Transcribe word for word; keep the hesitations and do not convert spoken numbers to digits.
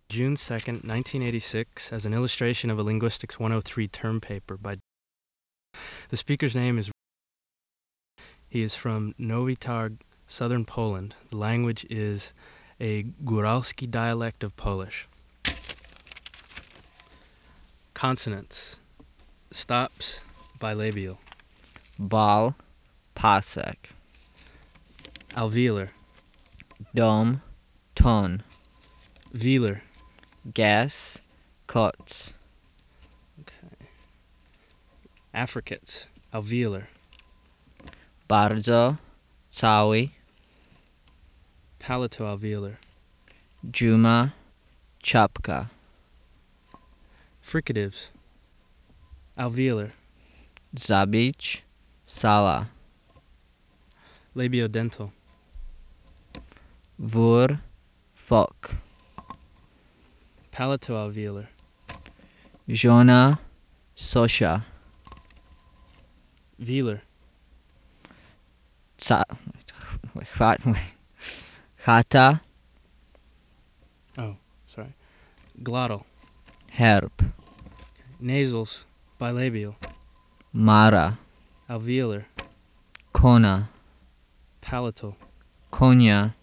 June second, nineteen eighty-six, as an illustration of a Linguistics one oh three term paper by. The speaker's name is. He is from Novi Targ, southern Poland. The language is a Góralski dialect of Polish. Consonants. Stops bilabial. Bal, pasek. Alveolar. Dom, ton. Velar. Gas, koc. Okay. Affricates. Alveolar. Bardzo, cały. Palatoalveolar. Dżuma, czapka. Fricatives. Alveolar. Zabić, sala. Labiodental. Wór, fok. Palatoalveolar. Żona, Sosia. Velar. Ca... Chata, Oh, sorry. Glottal. herb. Nasals. Bilabial. Mara, Alveolar. kona. Palatal. Konia,